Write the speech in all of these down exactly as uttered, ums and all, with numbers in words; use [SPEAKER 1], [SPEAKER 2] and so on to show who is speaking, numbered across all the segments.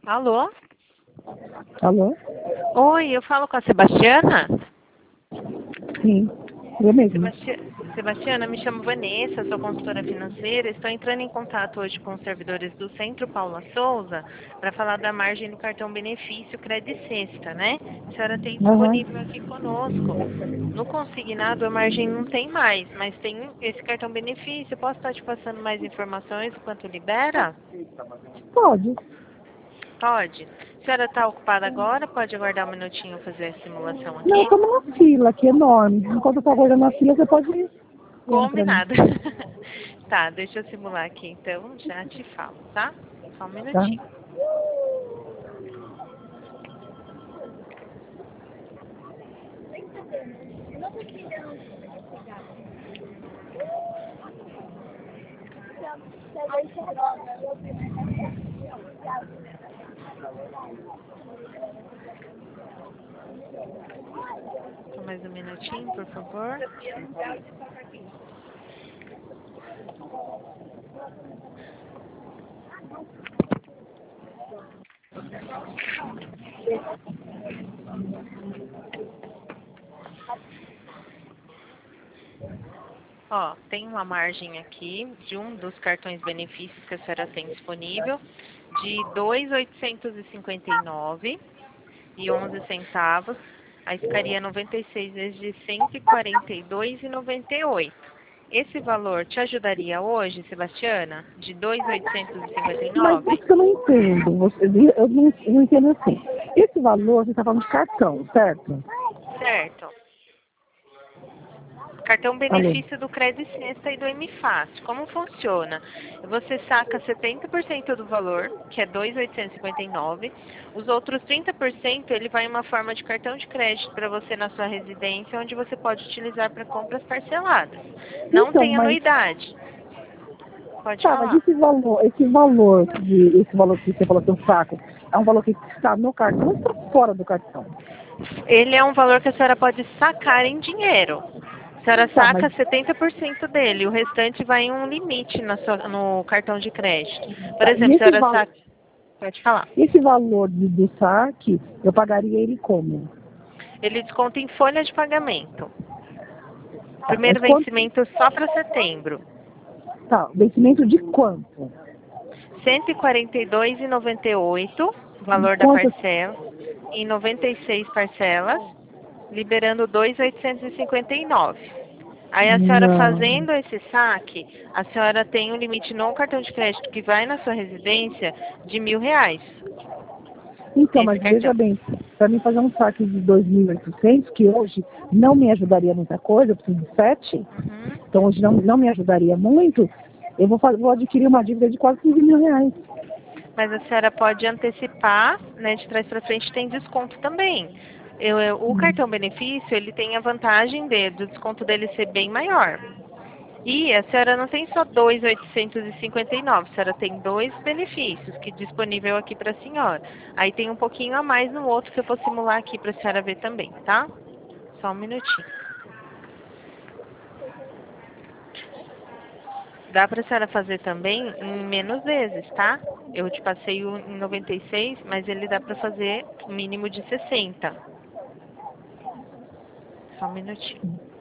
[SPEAKER 1] Alô?
[SPEAKER 2] Alô?
[SPEAKER 1] Oi, eu falo com a Sebastiana?
[SPEAKER 2] Sim, eu mesmo.
[SPEAKER 1] Sebasti... Sebastiana, me chamo Vanessa, sou consultora financeira. Estou entrando em contato hoje com os servidores do Centro Paula Souza para falar da margem do cartão benefício Credit Sexta, né? A senhora tem
[SPEAKER 2] Aham.
[SPEAKER 1] disponível aqui conosco. No consignado a margem não tem mais, mas tem esse cartão benefício. Posso estar te passando mais informações do quanto libera?
[SPEAKER 2] Pode.
[SPEAKER 1] Pode. A senhora está ocupada agora? Pode aguardar um minutinho fazer a simulação
[SPEAKER 2] Não,
[SPEAKER 1] aqui?
[SPEAKER 2] estamos numa fila aqui enorme. Enquanto eu estou aguardando a fila, você pode ir vendo pra mim,
[SPEAKER 1] Combinado. Tá, deixa eu simular aqui então, já te falo, tá? Só um
[SPEAKER 2] tá?
[SPEAKER 1] minutinho. Só mais um minutinho, por favor. Ó, tem uma margem aqui de um dos cartões benefícios que a senhora tem disponível de dois mil oitocentos e cinquenta e nove e onze centavos. Aí ficaria noventa e seis vezes de cento e quarenta e dois e noventa e oito. Esse valor te ajudaria hoje, Sebastiana? De dois mil oitocentos e cinquenta e
[SPEAKER 2] Mas
[SPEAKER 1] nove?
[SPEAKER 2] isso que eu não entendo. Você, eu não, eu não entendo assim. Esse valor, você está falando de cartão, certo?
[SPEAKER 1] Certo. Cartão
[SPEAKER 2] Alô?
[SPEAKER 1] benefício do Credit Sexta e do M Fácil. Como funciona? Você saca setenta por cento do valor, que é dois mil oitocentos e cinquenta e nove. Os outros trinta por cento ele vai em uma forma de cartão de crédito para você na sua residência, onde você pode utilizar para compras parceladas. Não
[SPEAKER 2] Então,
[SPEAKER 1] tem
[SPEAKER 2] mas...
[SPEAKER 1] anuidade. Pode
[SPEAKER 2] Tá, mas
[SPEAKER 1] falar.
[SPEAKER 2] esse valor, esse valor, de, esse valor que você falou que eu saco, é um valor que está no cartão ou está fora do cartão?
[SPEAKER 1] Ele é um valor que a senhora pode sacar em dinheiro. A senhora
[SPEAKER 2] Tá, mas
[SPEAKER 1] saca setenta por cento dele, o restante vai em um limite na sua- no cartão de crédito. Por
[SPEAKER 2] tá, e
[SPEAKER 1] exemplo, a
[SPEAKER 2] esse,
[SPEAKER 1] senhora
[SPEAKER 2] val,
[SPEAKER 1] saca... Pode falar.
[SPEAKER 2] esse valor de, do saque, eu pagaria ele como?
[SPEAKER 1] Ele desconta em folha de pagamento.
[SPEAKER 2] Tá, mas
[SPEAKER 1] Primeiro
[SPEAKER 2] quanto?
[SPEAKER 1] vencimento só para setembro.
[SPEAKER 2] Tá, vencimento de quanto?
[SPEAKER 1] cento e quarenta e dois reais e noventa e oito centavos, valor da
[SPEAKER 2] Quantas?
[SPEAKER 1] parcela, em noventa e seis parcelas, liberando dois mil oitocentos e cinquenta e nove. Aí a senhora
[SPEAKER 2] Não.
[SPEAKER 1] fazendo esse saque, a senhora tem um limite no cartão de crédito que vai na sua residência de mil reais.
[SPEAKER 2] Então,
[SPEAKER 1] Esse
[SPEAKER 2] mas veja
[SPEAKER 1] cartão.
[SPEAKER 2] bem, para mim fazer um saque de dois mil e oitocentos, que hoje não me ajudaria muita coisa, eu preciso de sete,
[SPEAKER 1] Uhum.
[SPEAKER 2] então hoje não, não me ajudaria muito, eu vou, fazer, vou adquirir uma dívida de quase quinze mil reais.
[SPEAKER 1] Mas a senhora pode antecipar, né, de trás para frente tem desconto também. Eu, eu- o
[SPEAKER 2] Hum.
[SPEAKER 1] cartão benefício, ele tem a vantagem de, do desconto dele ser bem maior. E a senhora não tem só dois mil oitocentos e cinquenta e nove, a senhora tem dois benefícios que disponível aqui para a senhora. Aí tem um pouquinho a mais no outro que eu vou simular aqui para a senhora ver também, tá? Só um minutinho. Dá para a senhora fazer também em menos vezes, tá? Eu te passei o em noventa e seis, mas ele dá para fazer um mínimo de sessenta. Só um minutinho.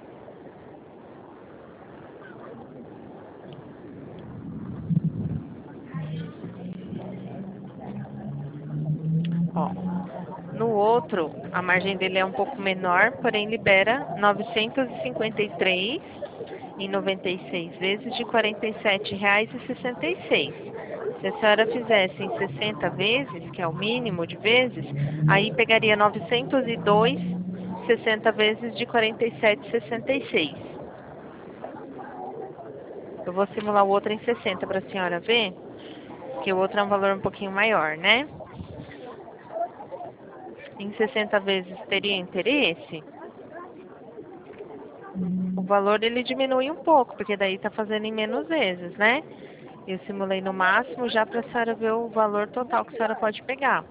[SPEAKER 1] Ó, no outro, a margem dele é um pouco menor, porém libera novecentos e cinquenta e três em noventa e seis vezes de quarenta e sete reais e sessenta e seis. Se a senhora fizesse em sessenta vezes, que é o mínimo de vezes, aí pegaria novecentos e dois, sessenta vezes de quarenta e sete e sessenta e seis. Eu vou simular o outro em sessenta para a senhora ver, que o outro é um valor um pouquinho maior, né? Em sessenta vezes teria interesse? O valor ele diminui um pouco, porque daí tá fazendo em menos vezes, né? Eu simulei no máximo já para a senhora ver o valor total que a senhora pode pegar.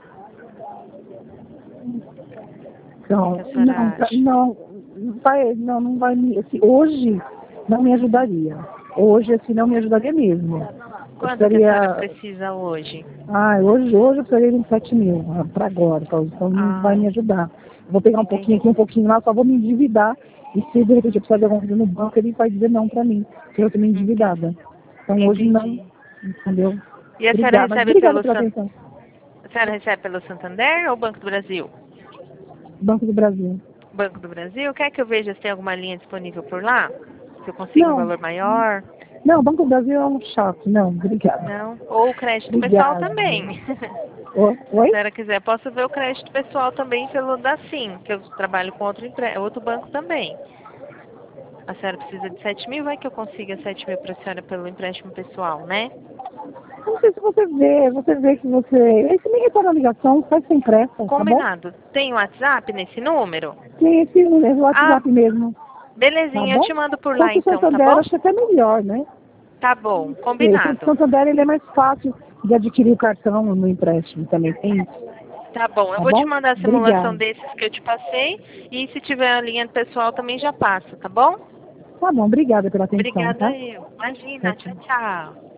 [SPEAKER 1] O que que
[SPEAKER 2] Então,
[SPEAKER 1] a senhora
[SPEAKER 2] não, tá-
[SPEAKER 1] acha?
[SPEAKER 2] não, vai, não, não vai me, assim, hoje não me ajudaria. Hoje, assim, não me ajudaria mesmo.
[SPEAKER 1] Quanto que a senhora precisa hoje?
[SPEAKER 2] Ah, hoje, hoje eu precisaria de vinte e sete mil, para agora, então não
[SPEAKER 1] Ah,
[SPEAKER 2] vai me ajudar. Vou pegar um
[SPEAKER 1] entendi.
[SPEAKER 2] pouquinho aqui, um pouquinho lá, só vou me endividar. E se de repente eu precisar de alguma coisa no banco, ele vai dizer não para mim, porque eu tô me endividada. Então hoje
[SPEAKER 1] Entendi.
[SPEAKER 2] não, entendeu?
[SPEAKER 1] E a senhora
[SPEAKER 2] Obrigada, mas
[SPEAKER 1] recebe
[SPEAKER 2] obrigada
[SPEAKER 1] pelo
[SPEAKER 2] pela
[SPEAKER 1] San...
[SPEAKER 2] atenção.
[SPEAKER 1] a senhora recebe pelo Santander ou Banco do Brasil?
[SPEAKER 2] Banco do Brasil.
[SPEAKER 1] Banco do Brasil? Quer que eu veja se tem alguma linha disponível por lá? Se eu consigo um
[SPEAKER 2] Não,
[SPEAKER 1] valor maior?
[SPEAKER 2] não, Banco do Brasil é um chato, não, obrigada.
[SPEAKER 1] Não? Ou o crédito pessoal
[SPEAKER 2] Obrigada.
[SPEAKER 1] também.
[SPEAKER 2] O-
[SPEAKER 1] Se a
[SPEAKER 2] Oi?
[SPEAKER 1] senhora quiser, posso ver o crédito pessoal também pelo da Sim, que eu trabalho com outro, empre... outro banco também. A senhora precisa de sete mil, vai que eu consiga sete mil para a senhora pelo empréstimo pessoal, né?
[SPEAKER 2] Não sei se você vê, você vê que você. Esse nem retorna a ligação, faz sem pressa, tá bom?
[SPEAKER 1] Combinado. Tem WhatsApp nesse número?
[SPEAKER 2] Tem esse número, o
[SPEAKER 1] Ah,
[SPEAKER 2] WhatsApp mesmo, tá
[SPEAKER 1] belezinha, eu
[SPEAKER 2] bom?
[SPEAKER 1] te mando por
[SPEAKER 2] Só
[SPEAKER 1] lá
[SPEAKER 2] que o
[SPEAKER 1] então, tá
[SPEAKER 2] Santander
[SPEAKER 1] bom?
[SPEAKER 2] acho que até melhor, né?
[SPEAKER 1] Tá bom,
[SPEAKER 2] Porque o
[SPEAKER 1] combinado.
[SPEAKER 2] Santander ele é mais fácil de adquirir o cartão no empréstimo também, tem isso,
[SPEAKER 1] Tá bom, eu
[SPEAKER 2] tá
[SPEAKER 1] vou te
[SPEAKER 2] bom?
[SPEAKER 1] mandar a simulação
[SPEAKER 2] Obrigada.
[SPEAKER 1] desses que eu te passei e se tiver a linha pessoal também já passo, tá bom?
[SPEAKER 2] Tá bom, obrigada pela atenção,
[SPEAKER 1] Obrigada
[SPEAKER 2] tá?
[SPEAKER 1] eu.
[SPEAKER 2] Tchau,
[SPEAKER 1] Imagina,
[SPEAKER 2] tchau.
[SPEAKER 1] tchau, tchau.